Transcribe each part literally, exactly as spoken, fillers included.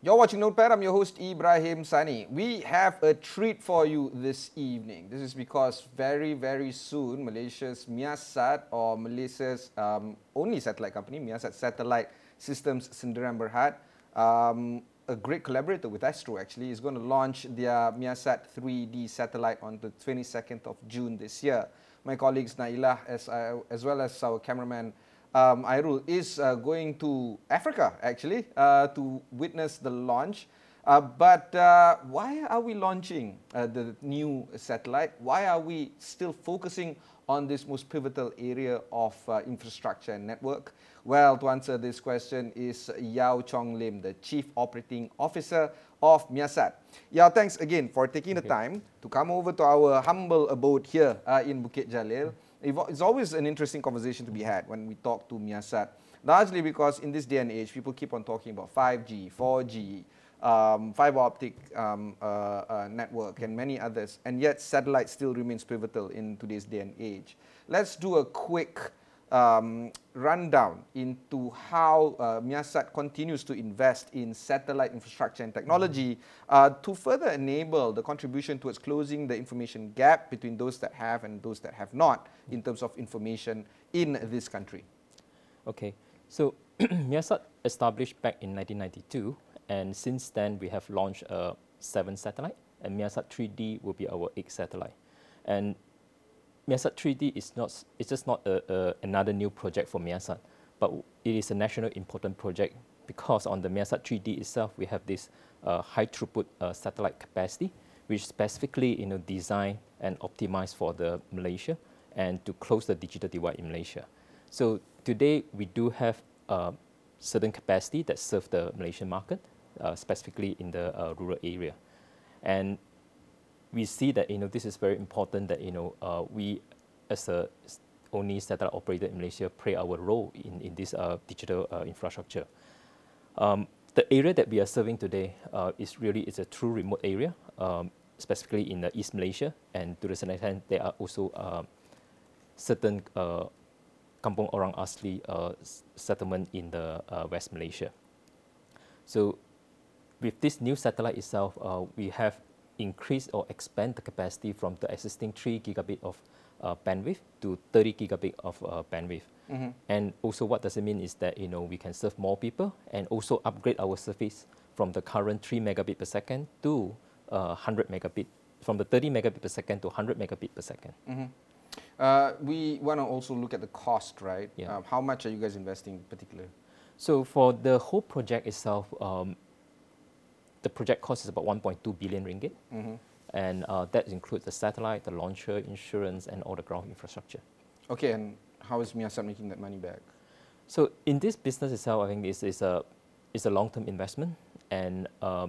You're watching Notepad. I'm your host, Ibrahim Sani. We have a treat for you this evening. This is because very, very soon, Malaysia's Miasat, or Malaysia's um, only satellite company, Miasat Satellite Systems Sdn Bhd, um, a great collaborator with Astro actually, is going to launch their Miasat three D satellite on the twenty-second of June this year. My colleagues Nailah, as, uh, as well as our cameraman, Um, Airul, is uh, going to Africa actually uh, to witness the launch. Uh, but uh, why are we launching uh, the new satellite? Why are we still focusing on this most pivotal area of uh, infrastructure and network? Well, to answer this question is Yao Chong Lim, the Chief Operating Officer of Miasat. Yao, thanks again for taking the time to come over to our humble abode here uh, in Bukit Jalil. It's always an interesting conversation to be had when we talk to Miasat, largely because in this day and age, people keep on talking about five G, four G, um, fiber optic um, uh, uh, network, and many others, and yet satellite still remains pivotal in today's day and age. Let's do a quick um, rundown into how uh, Miasat continues to invest in satellite infrastructure and technology uh, to further enable the contribution towards closing the information gap between those that have and those that have not in terms of information in this country. Okay, so Miasat established back in nineteen ninety-two, and since then we have launched uh, seven satellite, and Miasat three D will be our eighth satellite. And Miasat three D is not, it's just not a, a, another new project for Miasat, but it is a national important project because on the Miasat three D itself, we have this uh, high throughput uh, satellite capacity, which specifically you know, designed and optimized for the Malaysia and to close the digital divide in Malaysia. So today we do have uh, certain capacity that serve the Malaysian market, uh, specifically in the uh, rural area. And we see that you know this is very important that you know uh, we as a only satellite operator in Malaysia play our role in, in this uh, digital uh, infrastructure. Um, the area that we are serving today uh, is really is a true remote area, um, specifically in the East Malaysia, and to the certain extent there are also uh, certain uh, Kampung Orang Asli uh, settlement in the uh, West Malaysia. So with this new satellite itself, uh, we have increase or expand the capacity from the existing three gigabit of uh, bandwidth to thirty gigabit of uh, bandwidth. Mm-hmm. And also what does it mean is that you know we can serve more people and also upgrade our service from the current three megabit per second to uh, one hundred megabit, from the thirty megabit per second to one hundred megabit per second. Mm-hmm. Uh, we want to also look at the cost, right? Yeah. Um, how much are you guys investing in particular? So for the whole project itself, um, the project cost is about one point two billion ringgit, mm-hmm. and uh, that includes the satellite, the launcher, insurance, and all the ground infrastructure. Okay, and how is Miasat making that money back? So in this business itself, I think this is a is a long-term investment, and uh,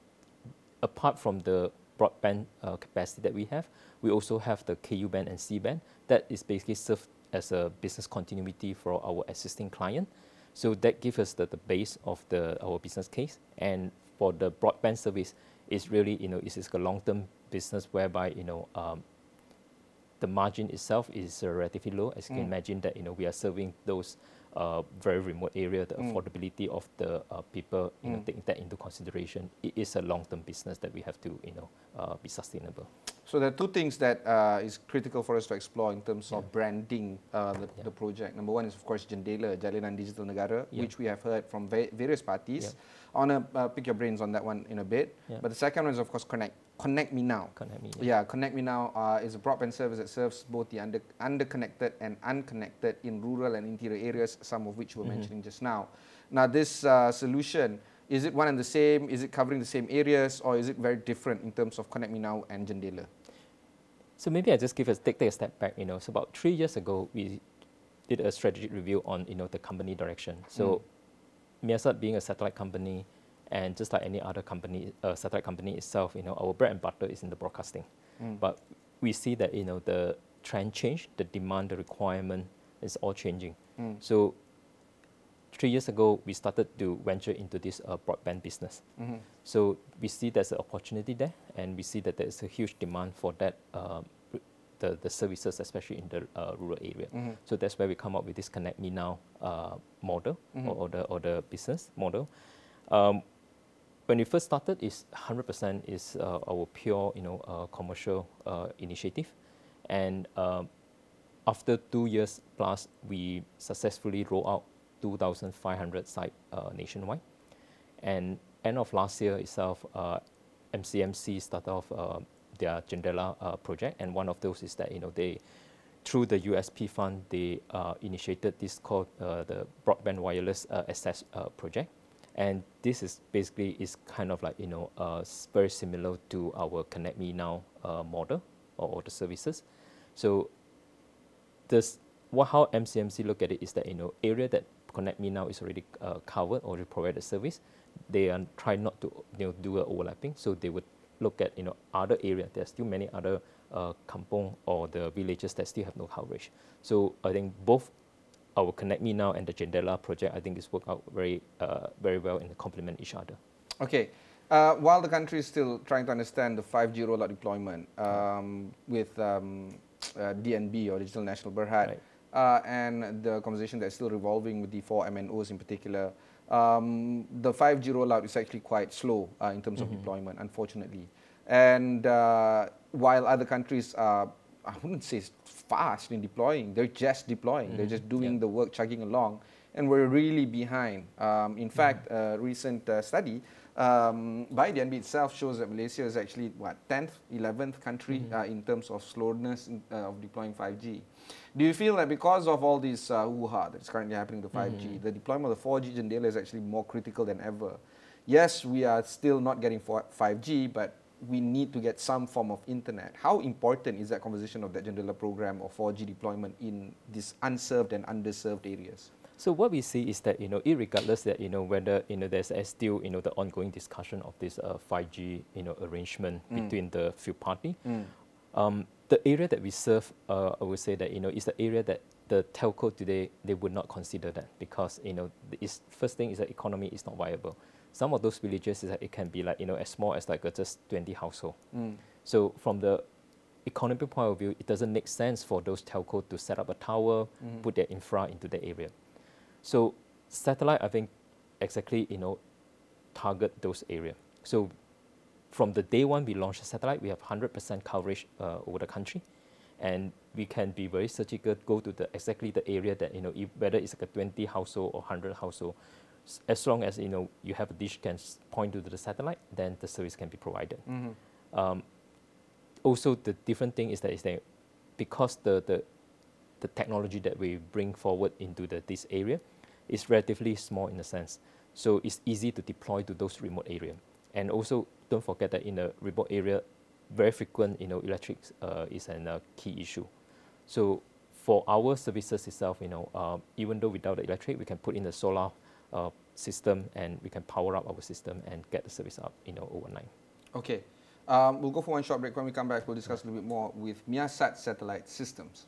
apart from the broadband uh, capacity that we have, we also have the Ku band and C band that is basically served as a business continuity for our existing client. So that gives us the, the base of the our business case, and for the broadband service, is really you know it is a long-term business whereby you know um, the margin itself is uh, relatively low. As you mm. can imagine that you know we are serving those uh, very remote area, the mm. affordability of the uh, people, you mm. know, taking that into consideration. It is a long-term business that we have to you know uh, be sustainable. So there are two things that uh, is critical for us to explore in terms yeah. of branding uh, the, yeah. the project. Number one is, of course, Jendela, Jalinan Digital Negara, yeah. which we have heard from va various parties. Yeah. I want to uh, pick your brains on that one in a bit. Yeah. But the second one is, of course, Connect. Connect Me Now. Connect Me, yeah. yeah, Connect Me Now uh, is a broadband service that serves both the under, underconnected and unconnected in rural and interior areas, some of which we were mm-hmm. mentioning just now. Now, this uh, solution, is it one and the same? Is it covering the same areas? Or is it very different in terms of Connect Me Now and Jendela? So maybe I just give us take, take a step back. You know, so about three years ago, we did a strategic review on you know the company direction. So, mm. Miasat being a satellite company, and just like any other company, uh, satellite company itself, you know, our bread and butter is in the broadcasting. Mm. But we see that you know the trend change, the demand, the requirement is all changing. Mm. So, three years ago, we started to venture into this uh, broadband business. Mm-hmm. So we see there's an opportunity there, and we see that there's a huge demand for that, uh, the, the services, especially in the uh, rural area. Mm-hmm. So that's where we come up with this Connect Me Now uh, model, mm-hmm. or, or, the, or the business model. Um, when we first started, is one hundred percent is uh, our pure, you know, uh, commercial uh, initiative, and uh, after two years plus, we successfully rolled out two thousand five hundred sites uh, nationwide, and end of last year itself, uh, M C M C started off uh, their Jendela uh, project, and one of those is that, you know, they, through the U S P fund, they uh, initiated this called uh, the Broadband Wireless uh, Access uh, project. And this is basically is kind of like, you know, uh, very similar to our Connect Me Now uh, model or, or the services. So this, what, how M C M C look at it is that, you know, area that Connect Me Now is already uh, covered or provided service, they are trying not to, you know, do a overlapping. So they would look at, you know, other area. There's still many other uh, kampong or the villages that still have no coverage. So I think both our Connect Me Now and the Jendela project, I think, is work out very, uh, very well and complement each other. Okay. Uh, while the country is still trying to understand the five G rollout deployment um, with um, uh, D N B or Digital National Berhad, right. uh, and the conversation that's still revolving with the four M N Os in particular, um, the five G rollout is actually quite slow uh, in terms mm-hmm. of deployment, unfortunately. And uh, while other countries are, I wouldn't say fast in deploying, they're just deploying, mm-hmm. they're just doing yeah. the work, chugging along, and we're really behind. Um, in mm-hmm. fact, a recent uh, study um, by D N B itself shows that Malaysia is actually, what, tenth, eleventh country mm-hmm. uh, in terms of slowness in, uh, of deploying five G. Do you feel that because of all this uh, hoo-ha that's currently happening to five G, mm-hmm. the deployment of the four G Jendela is actually more critical than ever? Yes, we are still not getting five G, but we need to get some form of internet. How important is that conversation of that Jendela program or four G deployment in these unserved and underserved areas? So what we see is that, you know, irregardless that, you know, whether, you know, there's uh, still, you know, the ongoing discussion of this uh, five G, you know, arrangement mm. between the few parties, mm. um, the area that we serve, uh, I would say that, you know, is the area that the telco today, they would not consider that because, you know, the first thing is that economy is not viable. Some of those villages, is that it can be like, you know, as small as like a just twenty household. Mm. So from the economic point of view, it doesn't make sense for those telco to set up a tower, mm. put their infra into the area. So satellite, I think, exactly, you know, target those areas. So from the day one we launched the satellite, we have one hundred percent coverage uh, over the country. And we can be very surgical, go to the exactly the area that, you know, if, whether it's like a twenty household or one hundred household, as long as, you know, you have a dish can point to the satellite, then the service can be provided. Mm-hmm. um, also, the different thing is that, is that because the, the, the technology that we bring forward into the, this area is relatively small in a sense. So it's easy to deploy to those remote areas. And also, don't forget that in a remote area, very frequent, you know, electric uh, is a uh, key issue. So for our services itself, you know, uh, even though without the electric, we can put in the solar uh, system and we can power up our system and get the service up, you know, overnight. Okay. Um, we'll go for one short break. When we come back, we'll discuss a little bit more with Miasat Satellite Systems.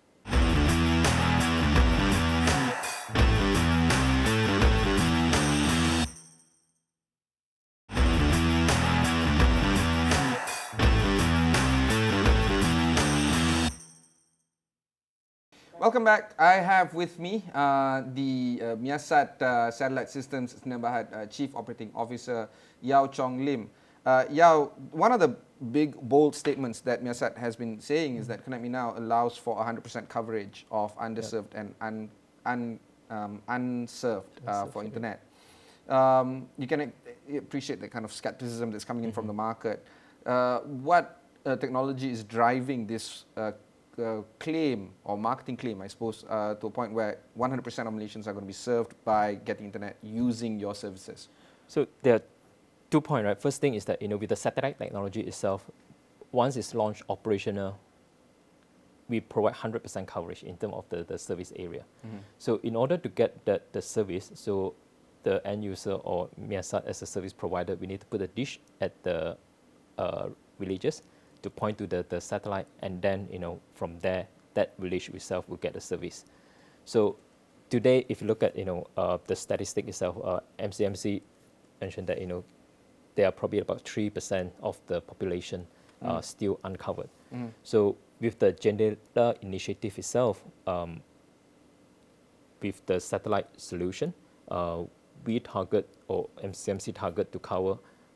Welcome back. I have with me uh, the uh, Miasat uh, Satellite Systems Sdn Bhd uh, Chief Operating Officer Yao Chong Lim. Uh, Yao, one of the big bold statements that Miasat has been saying is that Connect Me Now allows for one hundred percent coverage of underserved yep. and un, un, um, unserved uh, for internet. Um, you can appreciate the kind of skepticism that's coming in mm-hmm. from the market. Uh, what uh, technology is driving this uh, Uh, claim or marketing claim, I suppose, uh, to a point where one hundred percent of Malaysians are going to be served by getting internet using your services? So there are two points, right? First thing is that, you know, with the satellite technology itself, once it's launched operational, we provide one hundred percent coverage in terms of the, the service area. Mm-hmm. So in order to get that the service, so the end user or Miasat as a service provider, we need to put a dish at the uh, villages to point to the, the satellite, and then, you know, from there, that village itself will get the service. So today, if you look at, you know, uh, the statistic itself, uh, M C M C mentioned that, you know, there are probably about three percent of the population mm. uh, still uncovered. Mm. So with the Jendela initiative itself, um, with the satellite solution, uh, we target, or M C M C target to cover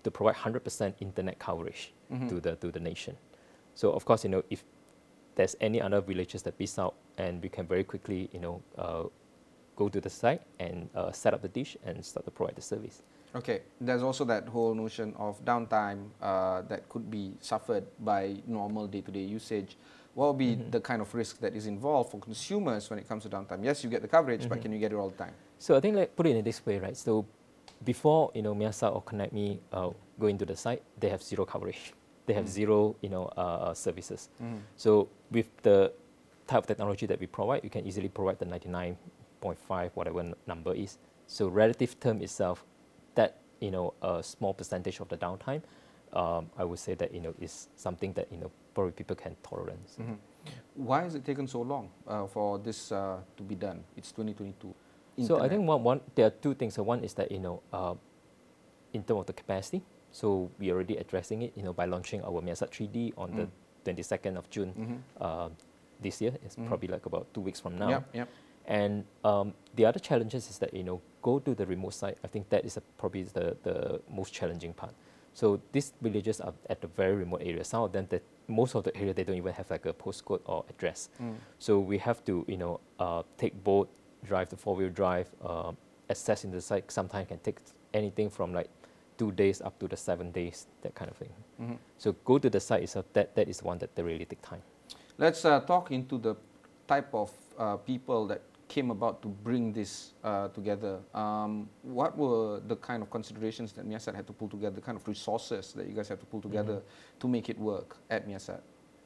to provide one hundred percent internet coverage Mhm. to the to the nation. So of course, you know, if there's any other villages that miss out, and we can very quickly, you know, uh, go to the site and uh, set up the dish and start to provide the service. Okay, there's also that whole notion of downtime uh, that could be suffered by normal day-to-day usage. What would be Mhm. the kind of risk that is involved for consumers when it comes to downtime? Yes, you get the coverage, but Mhm. can you get it all the time? So I think, like, put it in this way, right? So before, you know, Miasat or ConnectMe uh, go into the site, they have zero coverage. They have Mm. zero, you know, uh, services. Mhm. So with the type of technology that we provide, you can easily provide the ninety-nine point five, whatever n- number is. So relative term itself, that, you know, a small percentage of the downtime, um, I would say that, you know, is something that, you know, probably people can tolerate. Mhm. Why has it taken so long uh, for this uh, to be done? It's twenty twenty-two. So I Internet. think one, one there are two things. So one is that, you know, uh, in terms of the capacity, so we are already addressing it, you know, by launching our Miasat three D on the Mm. twenty-second of June Mhm. uh, this year. It's Mhm. probably like about two weeks from now. Yep, yep. And um, the other challenges is that, you know, go to the remote site. I think that is a, probably the, the most challenging part. So these villages are at the very remote area. Some of them, that most of the area, they don't even have like a postcode or address. Mm. So we have to, you know, uh, take boat, drive the four-wheel drive, uh, access in the site. Sometimes can take anything from like two days up to the seven days, that kind of thing. Mhm. So go to the site itself. That that is the one that they really take time. Let's uh, talk into the type of uh, people that came about to bring this uh, together. Um, what were the kind of considerations that Miasat had to pull together, the kind of resources that you guys have to pull together Mhm. to make it work at Miasat?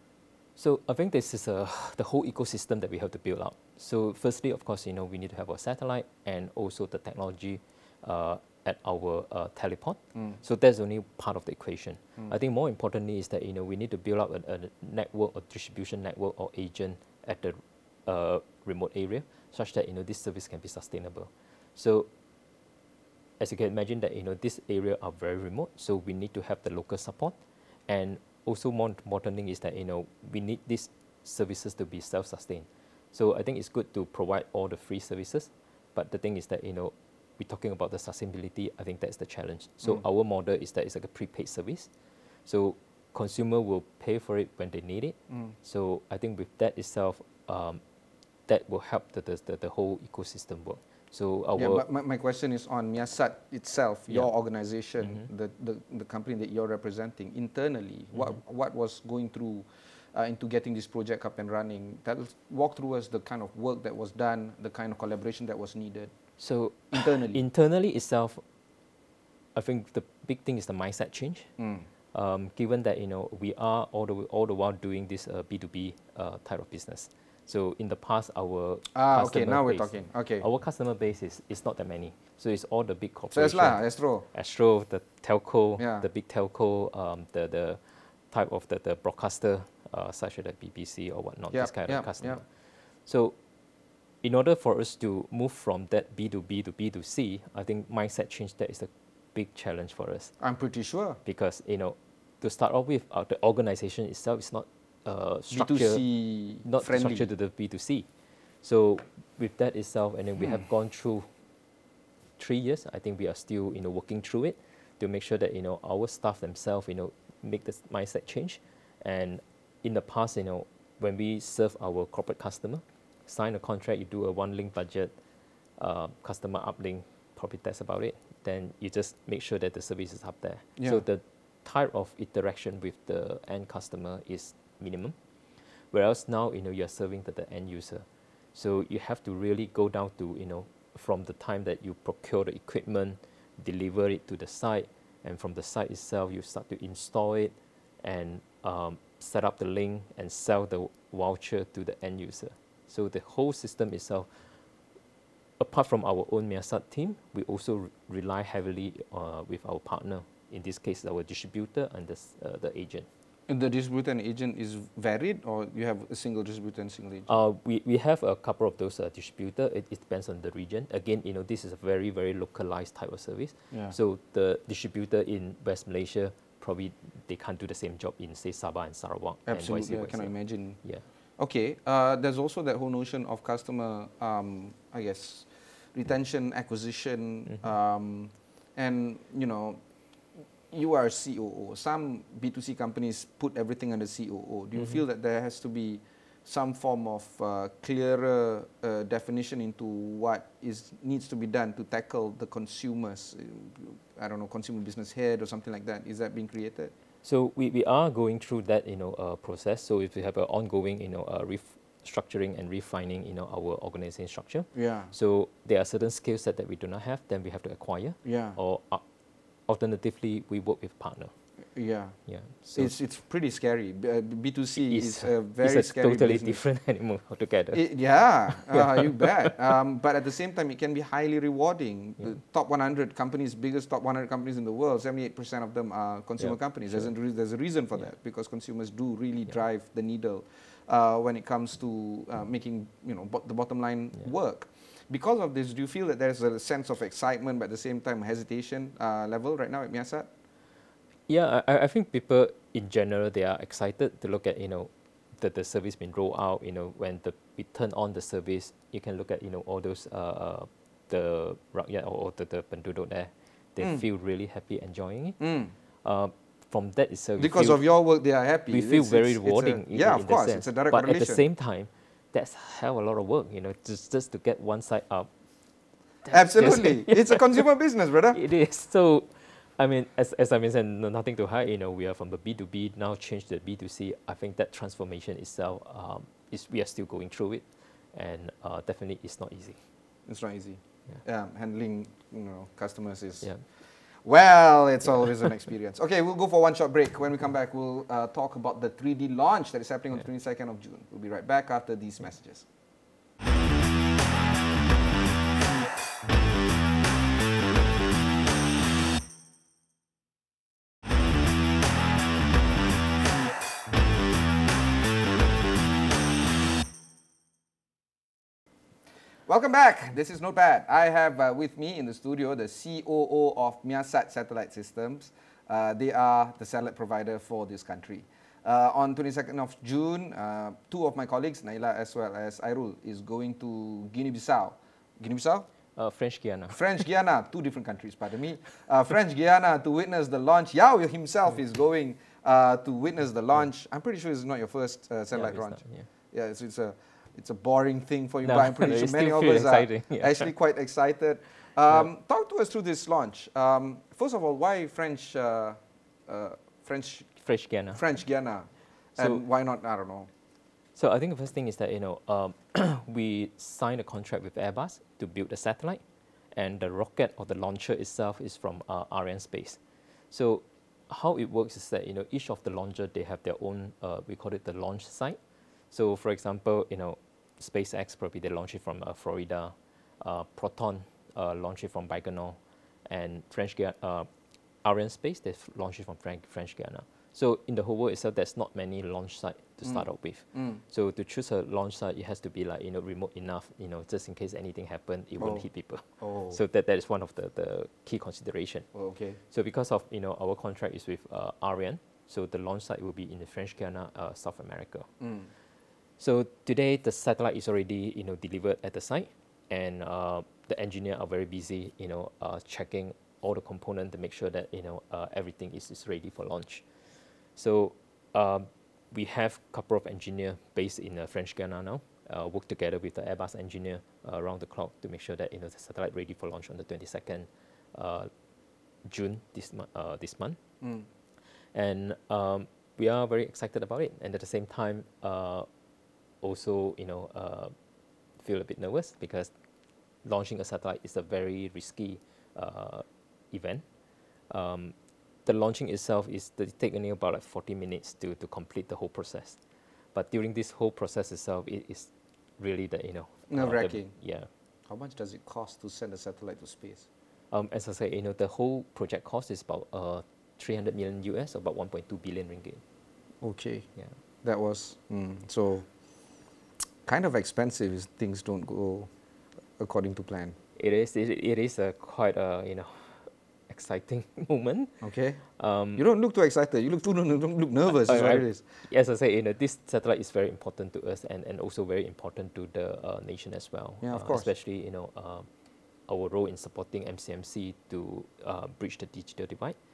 So I think this is a, the whole ecosystem that we have to build out. So firstly, of course, you know, we need to have our satellite and also the technology uh, at our uh, teleport. Mm. So that's only part of the equation. Mm. I think more importantly is that, you know, we need to build out a, a network or distribution network or agent at the uh, remote area, such that, you know, this service can be sustainable. So as you can imagine that, you know, this area are very remote, so we need to have the local support. And also more important thing is that, you know, we need these services to be self-sustained. So I think it's good to provide all the free services, but the thing is that, you know, we're talking about the sustainability. I think that's the challenge. So Mm. our model is that it's like a prepaid service. So consumer will pay for it when they need it. Mm. So I think with that itself, um, that will help the, the, the, the whole ecosystem work. So our Yeah, but my, my question is on Miasat itself, Yeah. your organization, Mhm. the, the, the company that you're representing internally. What, Mhm. what was going through uh, into getting this project up and running? Tell us, walk through us the kind of work that was done, the kind of collaboration that was needed So internally. internally itself, I think the big thing is the mindset change. Mm. Um, given that, you know, we are all the all the while doing this uh, B two B uh, type of business. So in the past, our Ah, customer okay, now we're base, talking. Okay. our customer base is, is not that many. So it's all the big So corporations. it's lah, Astro. Astro, the telco, Yeah. the big telco, um, the the type of the, the broadcaster, uh, such as the B B C or whatnot, Yep, this kind yep, of customer. yep. So in order for us to move from that B two B to B two C, I think mindset change, that is a big challenge for us. I'm pretty sure. Because, you know, to start off with, uh, the organization itself is not uh, B two structured, C not friendly. structured to the B two C. So with that itself, and then we have gone through three years. I think we are still, you know, working through it to make sure that, you know, our staff themselves, you know, make this mindset change. And in the past, you know, when we serve our corporate customer, sign a contract, you do a one link budget, uh, customer uplink, probably that's about it. Then you just make sure that the service is up there. Yeah. So the type of interaction with the end customer is minimum. Whereas now, you know, you're serving the, the end user. So you have to really go down to, you know, from the time that you procure the equipment, deliver it to the site, and from the site itself, you start to install it and um, set up the link and sell the voucher to the end user. So the whole system itself, apart from our own Miasat team, we also re- rely heavily uh, with our partner, in this case, our distributor and the, s- uh, the agent. And the distributor and agent is varied, or you have a single distributor and single agent? Uh, we, we have a couple of those uh, distributor. It, it depends on the region. Again, you know, this is a very, very localized type of service. Yeah. So the distributor in West Malaysia, probably they can't do the same job in, say, Sabah and Sarawak. Absolutely, and I vice cannot versa. imagine. Yeah. Okay, uh, there's also that whole notion of customer, um, I guess, retention, acquisition, Mhm. um, and you know, you are a C O O. Some B two C companies put everything under C O O. Do you Mm-hmm. feel that there has to be some form of uh, clearer uh, definition into what is needs to be done to tackle the consumers? I don't know, consumer business head or something like that. Is that being created? So we, we are going through that, you know, uh, process. So if we have an ongoing, you know, uh, restructuring and refining, you know, our organization structure. Yeah. So there are certain skill set that we do not have, then we have to acquire. Yeah. Or uh, alternatively, we work with partner. Yeah. Yeah. So It's it's pretty scary. B- uh, B two C it's, is a very it's a scary totally business. different animal altogether. It, yeah, uh, you bet. Um, but at the same time, it can be highly rewarding. Yeah. The top one hundred companies, biggest top one hundred companies in the world, seventy-eight percent of them are consumer Yeah, companies. sure. There's, a, re- there's a reason for Yeah. that, because consumers do really Yeah. drive the needle uh, when it comes to uh, making you know bo- the bottom line Yeah. work. Because of this, do you feel that there's a sense of excitement, but at the same time hesitation uh, level right now at Miasat? Yeah, I, I think people in general, they are excited to look at, you know, the, the service being rolled out. You know, when the, we turn on the service, you can look at, you know, all those, uh, the rakyat or, or the, the penduduk there. They Mm. feel really happy enjoying it. Mm. Uh, from that itself, we Because feel, of your work, they are happy. we feel It's- very it's- it's a- rewarding. in- yeah, in of that course, sense. it's a direct But correlation. at the same time, that's hell a lot of work, you know, just, just to get one side up. That's just- Absolutely, it's a consumer business, brother. It is. So, I mean, as, as I mentioned, no- nothing to hide, you know, we are from the B two B, now change to the B two C. I think that transformation itself, um, is we are still going through it. And uh, definitely it's not easy. It's not easy. Yeah. Yeah, handling you know customers is Yeah. well, it's always an experience. Okay, we'll go for one short break. When we come back, we'll uh, talk about the three D launch that is happening on the Yeah. twenty-second of June. We'll be right back after these messages. Welcome back. This is Notepad. I have uh, with me in the studio the C O O of Miasat Satellite Systems. Uh, they are the satellite provider for this country. Uh, on twenty-second of June, uh, two of my colleagues, Naila as well as Airul, is going to Guinea-Bissau. Guinea-Bissau? Uh, French Guiana. French Guiana, two different countries, pardon me. Uh, French Guiana to witness the launch. Yao himself is going uh, to witness the launch. I'm pretty sure it's not your first uh, satellite it's launch. not, yeah. Yeah, it's, it's a it's a boring thing for you, No, but I'm pretty it sure still many of feel us exciting, are yeah. actually quite excited. Um, Talk to us through this launch. Um, first of all, why French uh, uh, French French Guiana. French Guiana, So- and why not? I don't know. So I think the first thing is that, you know, um, we signed a contract with Airbus to build the satellite, and the rocket or the launcher itself is from uh, Arianespace. So how it works is that, you know, each of the launcher, they have their own, uh, we call it the launch site. So for example, you know, SpaceX probably they launch it from uh, Florida, uh, Proton uh, launch it from Baikonur, and French Guiana, uh, Arianespace they launch it from French, French Guiana. So in the whole world itself, there's not many launch sites to start Mm. out with. Mm. So to choose a launch site, it has to be like, you know, remote enough, you know, just in case anything happen, it won't Oh. hit people. Oh, So that, that is one of the, the key consideration. oh, okay. So because of, you know, our contract is with uh, Ariane, so the launch site will be in the French Guiana, uh, South America. Mm. So today the satellite is already, you know, delivered at the site, and uh, the engineer are very busy, you know, uh, checking all the components to make sure that, you know, uh, everything is, is ready for launch. So um, we have a couple of engineers based in uh, French Guiana now, uh, work together with the Airbus engineer uh, around the clock to make sure that, you know, the satellite ready for launch on the twenty-second uh, June this, mo- uh, this month. Mm. And um, we are very excited about it. And at the same time, uh, also, you know, uh, feel a bit nervous because launching a satellite is a very risky uh, event. Um, the launching itself is the, it take only about like forty minutes to, to complete the whole process. But during this whole process itself, it is really the, you know, uh, the- Nerve-wracking. yeah. How much does it cost to send a satellite to space? Um, as I say, you know, the whole project cost is about uh, three hundred million U S, about one point two billion ringgit. Okay, Yeah. that was mm, so kind of expensive if things don't go according to plan. It is. It, it is a quite a, you know, exciting moment. Okay, Um, you don't look too excited. You look too you don't look nervous. Is I- what I- it is. As I say, you know, this satellite is very important to us, and, and also very important to the uh, nation as well. Yeah, of Uh, course. Especially, you know, uh, our role in supporting M C M C to uh, bridge the digital divide.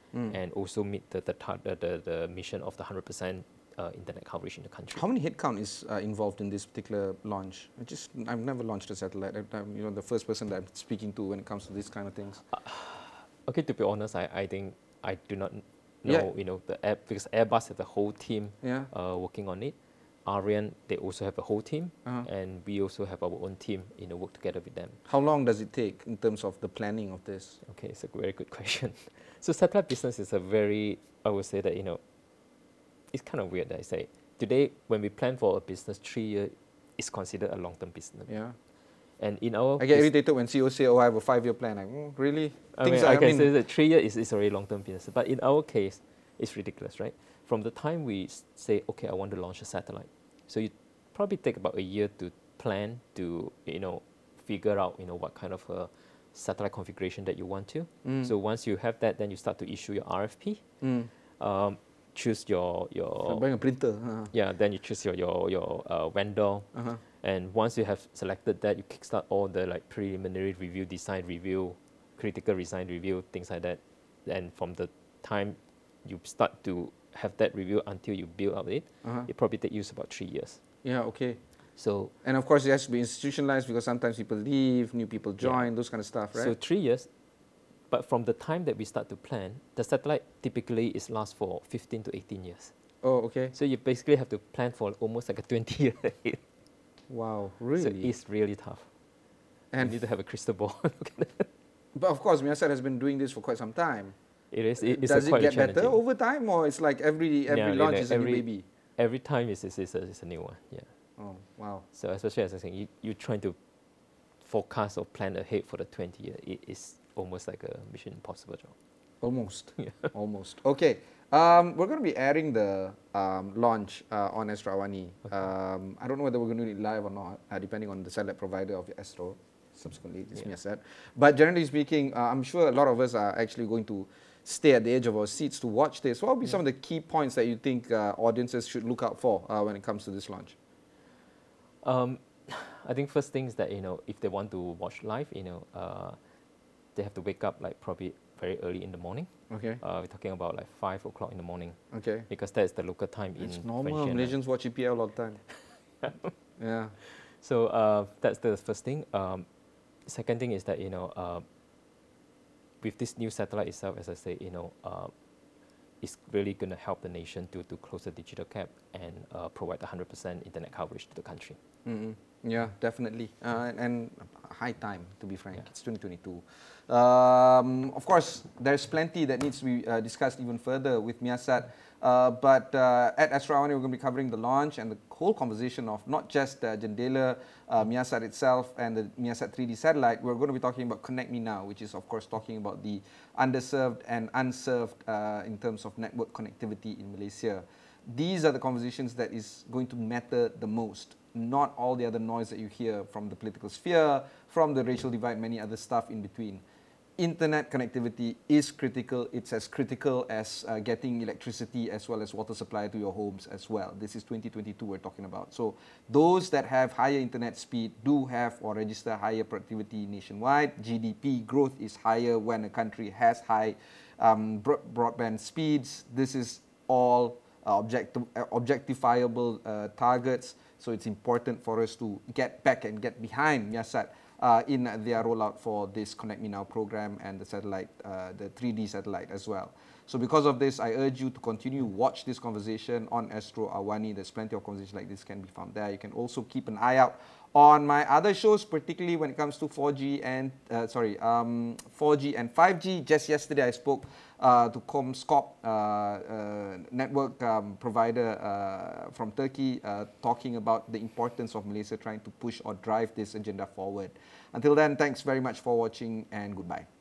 mm. and also meet the the, the, the, the mission of the one hundred percent uh, internet coverage in the country. How many headcount is uh, involved in this particular launch? I just, I've never launched a satellite. I, I'm, you know, the first person that I'm speaking to when it comes to these kind of things. Uh, okay, to be honest, I, I think I do not know, yeah. you know, the Air, because Airbus has the whole team yeah. uh, working on it. Ariane, they also have a whole team, uh-huh. and we also have our own team, you know, work together with them. How long does it take in terms of the planning of this? Okay, it's a very good question. So satellite business is a very, I would say that, you know, it's kind of weird that I say. Today, when we plan for a business, three years is considered a long-term business. Yeah. And in our I get irritated when C E Os say, oh, I have a five-year plan. Like, mm, really? I Things mean, are, I I can mean, say that three years is, is already long-term business. But in our case, it's ridiculous, right? From the time we s- say, okay, I want to launch a satellite. So you probably take about a year to plan, to, you know, figure out, you know, what kind of a satellite configuration that you want to. Mm. So once you have that, then you start to issue your R F P. Mm. Um, choose your your. So buying a printer. Uh-huh. Yeah, then you choose your your your uh, vendor, uh-huh. and once you have selected that, you kickstart all the like preliminary review, design review, critical design review, things like that. And from the time you start to have that review until you build up it, uh-huh. it probably takes you about three years. Yeah. Okay. So. And of course, it has to be institutionalized because sometimes people leave, new people join, yeah. those kind of stuff, right? So three years. But from the time that we start to plan, the satellite typically is lasts for fifteen to eighteen years. Oh, okay. So you basically have to plan for almost like a twenty year ahead. Wow, really? So it's really tough. And you need to have a crystal ball. But of course, Miasat has been doing this for quite some time. It is. It, it's Does a it quite get better over time, or it's like every every yeah, launch yeah, is every, a new baby? Every time is is, is, a, is a new one. Yeah. Oh, wow. So especially as I say, you you trying to forecast or plan ahead for the twenty year, it is almost like a mission impossible job. Almost. Yeah. Almost. Okay. Um, we're going to be airing the um, launch uh, on Astro Awani. Okay. Um, I don't know whether we're going to do it live or not, uh, depending on the satellite provider of Astro. Subsequently, it's yeah. Miasat. But generally speaking, uh, I'm sure a lot of us are actually going to stay at the edge of our seats to watch this. What would be yeah. some of the key points that you think uh, audiences should look out for uh, when it comes to this launch? Um, I think first thing is that, you know, if they want to watch live, you know, uh, they have to wake up like probably very early in the morning. Okay. Uh, we're talking about like five o'clock in the morning. Okay. Because that's the local time it's in normal. Malaysians watch E P L all the time. Yeah. So uh, that's the first thing. Um, second thing is that, you know, uh, with this new satellite itself, as I say, you know, uh, it's really going to help the nation to, to close the digital gap and uh, provide one hundred percent internet coverage to the country. Mm-hmm. Yeah, definitely. Uh, and, and high time, to be frank. Yeah. It's twenty twenty-two. Um, of course, there's plenty that needs to be uh, discussed even further with Miasat. Uh, but uh, at Astro Awani, we're going to be covering the launch and the whole conversation of not just uh, Jendela, uh, Miasat itself, and the Miasat three D satellite. We're going to be talking about Connect Me Now, which is, of course, talking about the underserved and unserved uh, in terms of network connectivity in Malaysia. These are the conversations that is going to matter the most, not all the other noise that you hear from the political sphere, from the racial divide, many other stuff in between. Internet connectivity is critical. It's as critical as uh, getting electricity as well as water supply to your homes as well. This is twenty twenty-two we're talking about. So those that have higher internet speed do have or register higher productivity nationwide. G D P growth is higher when a country has high um, bro- broadband speeds. This is all uh, objecti- uh, objectifiable uh, targets. So it's important for us to get back and get behind Miasat Uh, in their rollout for this Connect Me Now program and the satellite, uh, the three D satellite as well. So because of this, I urge you to continue watch this conversation on Astro Awani. There's plenty of conversations like this can be found there. You can also keep an eye out on my other shows, particularly when it comes to four G and uh, sorry, um, four G and five G. Just yesterday, I spoke uh, to Comscope, uh, uh, network um, provider uh, from Turkey, uh, talking about the importance of Malaysia trying to push or drive this agenda forward. Until then, thanks very much for watching and goodbye.